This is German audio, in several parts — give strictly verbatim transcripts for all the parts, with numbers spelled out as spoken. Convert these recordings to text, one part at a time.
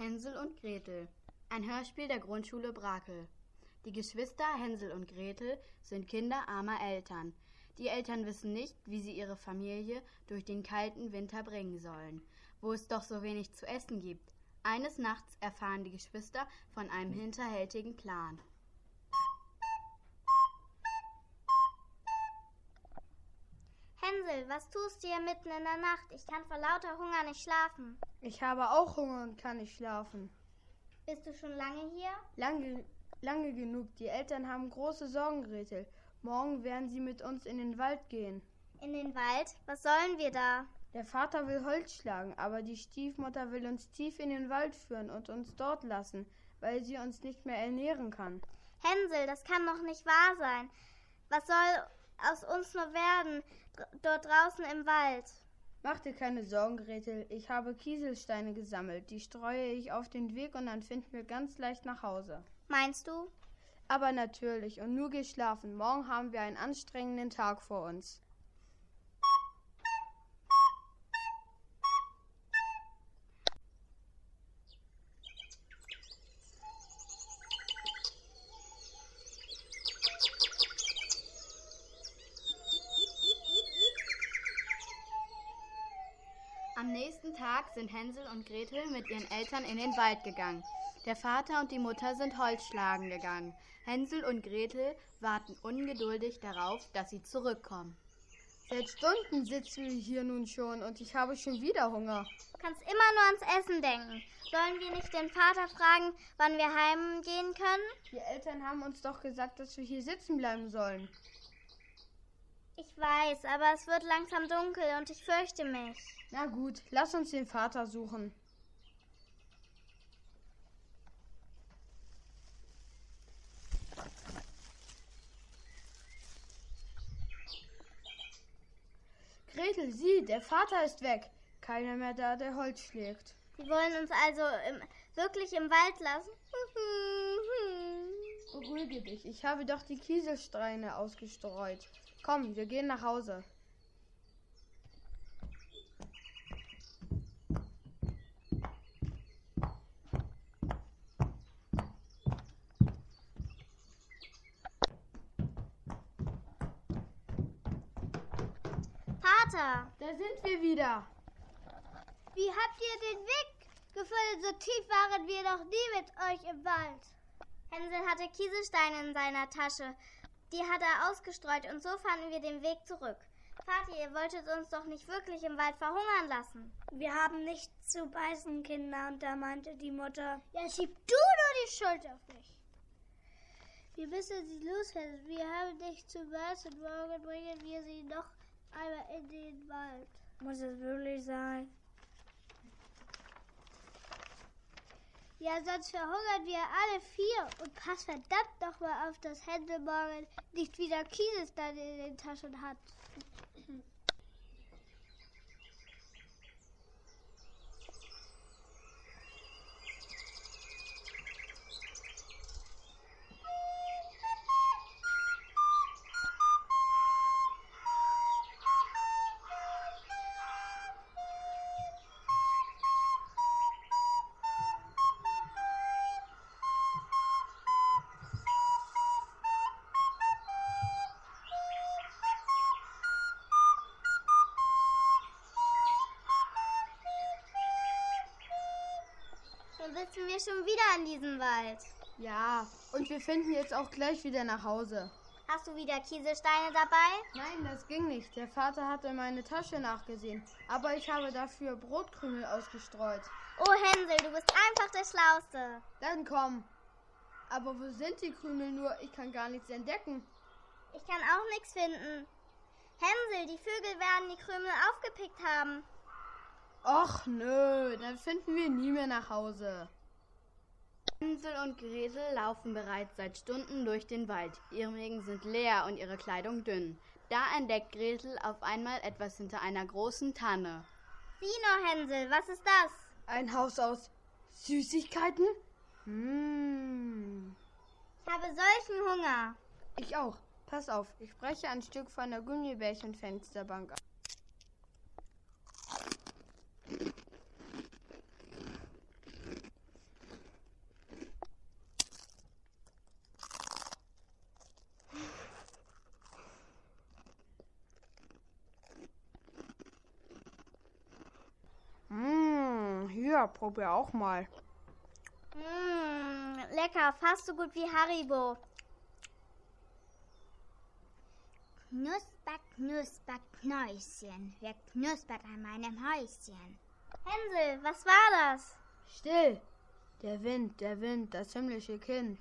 Hänsel und Gretel. Ein Hörspiel der Grundschule Brakel. Die Geschwister Hänsel und Gretel sind Kinder armer Eltern. Die Eltern wissen nicht, wie sie ihre Familie durch den kalten Winter bringen sollen, wo es doch so wenig zu essen gibt. Eines Nachts erfahren die Geschwister von einem hinterhältigen Plan. Hänsel, was tust du hier mitten in der Nacht? Ich kann vor lauter Hunger nicht schlafen. Ich habe auch Hunger und kann nicht schlafen. Bist du schon lange hier? Lange, lange genug. Die Eltern haben große Sorgen, Gretel. Morgen werden sie mit uns in den Wald gehen. In den Wald? Was sollen wir da? Der Vater will Holz schlagen, aber die Stiefmutter will uns tief in den Wald führen und uns dort lassen, weil sie uns nicht mehr ernähren kann. Hänsel, das kann doch nicht wahr sein. Was soll aus uns nur werden, dort draußen im Wald? Mach dir keine Sorgen, Gretel. Ich habe Kieselsteine gesammelt. Die streue ich auf den Weg und dann finden wir ganz leicht nach Hause. Meinst du? Aber natürlich. Und nur geh schlafen. Morgen haben wir einen anstrengenden Tag vor uns. Am nächsten Tag sind Hänsel und Gretel mit ihren Eltern in den Wald gegangen. Der Vater und die Mutter sind Holz schlagen gegangen. Hänsel und Gretel warten ungeduldig darauf, dass sie zurückkommen. Seit Stunden sitzen wir hier nun schon und ich habe schon wieder Hunger. Du kannst immer nur ans Essen denken. Sollen wir nicht den Vater fragen, wann wir heimgehen können? Die Eltern haben uns doch gesagt, dass wir hier sitzen bleiben sollen. Ich weiß, aber es wird langsam dunkel und ich fürchte mich. Na gut, lass uns den Vater suchen. Gretel, sieh, der Vater ist weg. Keiner mehr da, der Holz schlägt. Sie wollen uns also im, wirklich im Wald lassen? Beruhige dich, ich habe doch die Kieselsteine ausgestreut. Komm, wir gehen nach Hause. Vater! Da sind wir wieder. Wie habt ihr den Weg gefunden? So tief waren wir noch nie mit euch im Wald. Hänsel hatte Kieselsteine in seiner Tasche. Die hat er ausgestreut und so fanden wir den Weg zurück. Vater, ihr wolltet uns doch nicht wirklich im Wald verhungern lassen. Wir haben nichts zu beißen, Kinder, und da meinte die Mutter, ja, schieb du nur die Schuld auf mich. Wir müssen sie loswerden. Wir haben nichts zu beißen. Morgen bringen wir sie noch einmal in den Wald. Muss es wirklich sein? Ja, sonst verhungern wir alle vier. Und pass verdammt noch mal auf, dass Hänsel morgen nicht wieder Kieselsteine in den Taschen hat. Dann sitzen wir schon wieder in diesem Wald. Ja, und wir finden jetzt auch gleich wieder nach Hause. Hast du wieder Kieselsteine dabei? Nein, das ging nicht. Der Vater hatte meine Tasche nachgesehen. Aber ich habe dafür Brotkrümel ausgestreut. Oh Hänsel, du bist einfach der Schlauste. Dann komm. Aber wo sind die Krümel nur? Ich kann gar nichts entdecken. Ich kann auch nichts finden. Hänsel, die Vögel werden die Krümel aufgepickt haben. Och nö, dann finden wir nie mehr nach Hause. Hänsel und Gretel laufen bereits seit Stunden durch den Wald. Ihre Mägen sind leer und ihre Kleidung dünn. Da entdeckt Gretel auf einmal etwas hinter einer großen Tanne. Sieh nur, Hänsel, was ist das? Ein Haus aus Süßigkeiten? Mmh. Ich habe solchen Hunger. Ich auch. Pass auf, ich breche ein Stück von der Gummibärchenfensterbank ab. Hier, probier auch mal. Mmh, lecker, fast so gut wie Haribo. Knusper, knusper, Knäuschen, wer knuspert an meinem Häuschen? Hänsel, was war das? Still! Der Wind, der Wind, das himmlische Kind.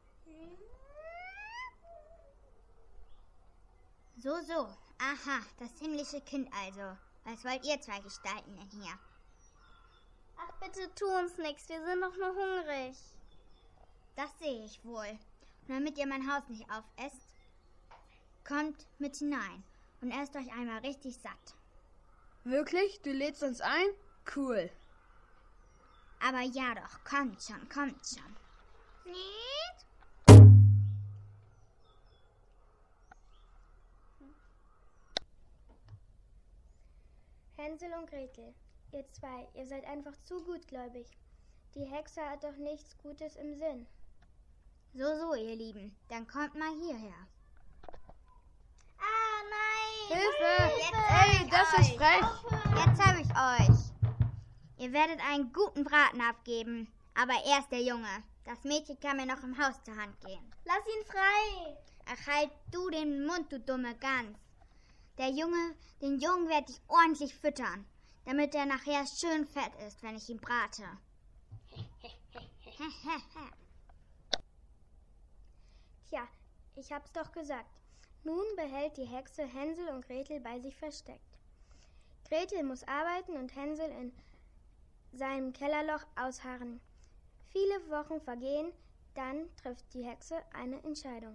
So, so, aha, das himmlische Kind also. Was wollt ihr zwei Gestalten denn hier? Ach, bitte tu uns nichts, wir sind doch nur hungrig. Das sehe ich wohl. Und damit ihr mein Haus nicht aufesst, kommt mit hinein und esst euch einmal richtig satt. Wirklich? Du lädst uns ein? Cool. Aber ja doch, kommt schon, kommt schon. Nicht? Hänsel und Gretel, ihr zwei, ihr seid einfach zu gutgläubig. Die Hexe hat doch nichts Gutes im Sinn. So, so, ihr Lieben, dann kommt mal hierher. Ah, nein! Hilfe! Jetzt Ey, das ist frech! Jetzt habe ich euch. Ihr werdet einen guten Braten abgeben, aber erst der Junge. Das Mädchen kann mir noch im Haus zur Hand gehen. Lass ihn frei! Ach, halt du den Mund, du dumme Gans. Der Junge, den Jungen werde ich ordentlich füttern, damit er nachher schön fett ist, wenn ich ihn brate. Tja, ich hab's doch gesagt. Nun behält die Hexe Hänsel und Gretel bei sich versteckt. Gretel muss arbeiten und Hänsel in seinem Kellerloch ausharren. Viele Wochen vergehen, dann trifft die Hexe eine Entscheidung.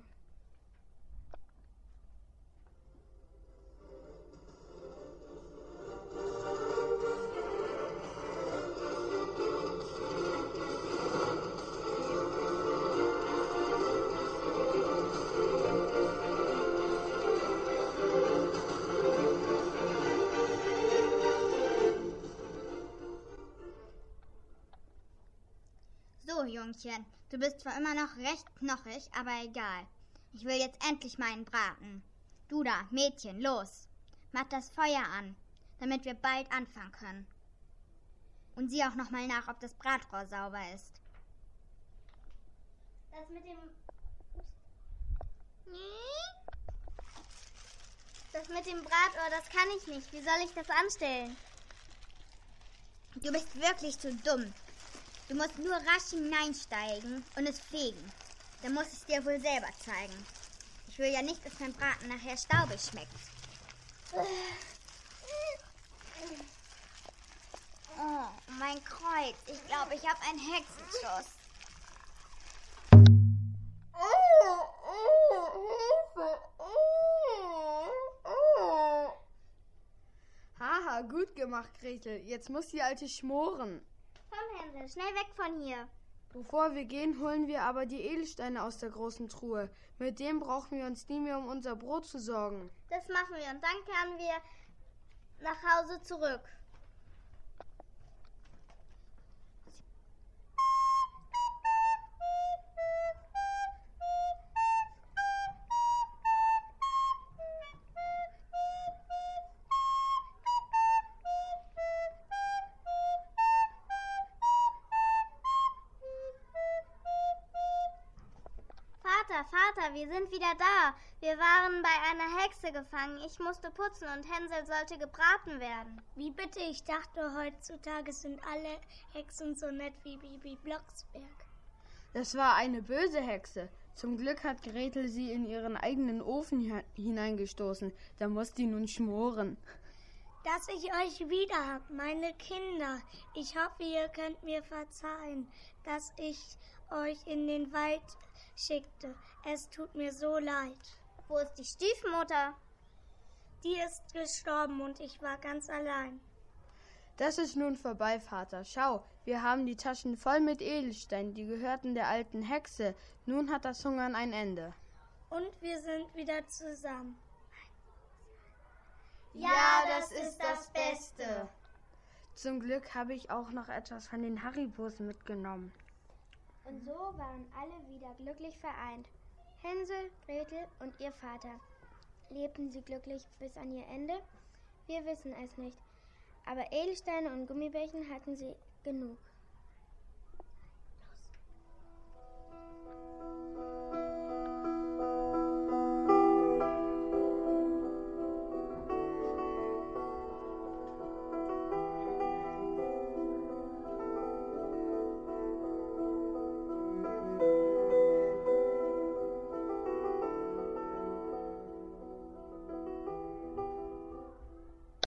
So, Jungchen, du bist zwar immer noch recht knochig, aber egal. Ich will jetzt endlich meinen Braten. Du da, Mädchen, los. Mach das Feuer an, damit wir bald anfangen können. Und sieh auch noch mal nach, ob das Bratrohr sauber ist. Das mit dem... Das mit dem Bratohr, das kann ich nicht. Wie soll ich das anstellen? Du bist wirklich zu dumm. Du musst nur rasch hineinsteigen und es fegen. Dann muss ich es dir wohl selber zeigen. Ich will ja nicht, dass mein Braten nachher staubig schmeckt. Oh, mein Kreuz. Ich glaube, ich habe einen Hexenschuss. Haha, gut gemacht, Gretel. Jetzt muss die Alte schmoren. Komm, Hänsel, schnell weg von hier. Bevor wir gehen, holen wir aber die Edelsteine aus der großen Truhe. Mit dem brauchen wir uns nie mehr um unser Brot zu sorgen. Das machen wir und dann kehren wir nach Hause zurück. Vater, Vater, wir sind wieder da. Wir waren bei einer Hexe gefangen. Ich musste putzen und Hänsel sollte gebraten werden. Wie bitte? Ich dachte, heutzutage sind alle Hexen so nett wie Bibi Blocksberg. Das war eine böse Hexe. Zum Glück hat Gretel sie in ihren eigenen Ofen hi- hineingestoßen. Da muss die nun schmoren. Dass ich euch wieder hab, meine Kinder. Ich hoffe, ihr könnt mir verzeihen, dass ich euch in den Wald schickte. Es tut mir so leid. Wo ist die Stiefmutter? Die ist gestorben und ich war ganz allein. Das ist nun vorbei, Vater. Schau, wir haben die Taschen voll mit Edelsteinen, die gehörten der alten Hexe. Nun hat das Hungern ein Ende. Und wir sind wieder zusammen. Ja, das ist das Beste. Zum Glück habe ich auch noch etwas von den Haribos mitgenommen. Und so waren alle wieder glücklich vereint. Hänsel, Gretel und ihr Vater. Lebten sie glücklich bis an ihr Ende? Wir wissen es nicht. aber Edelsteine und Gummibärchen hatten sie genug.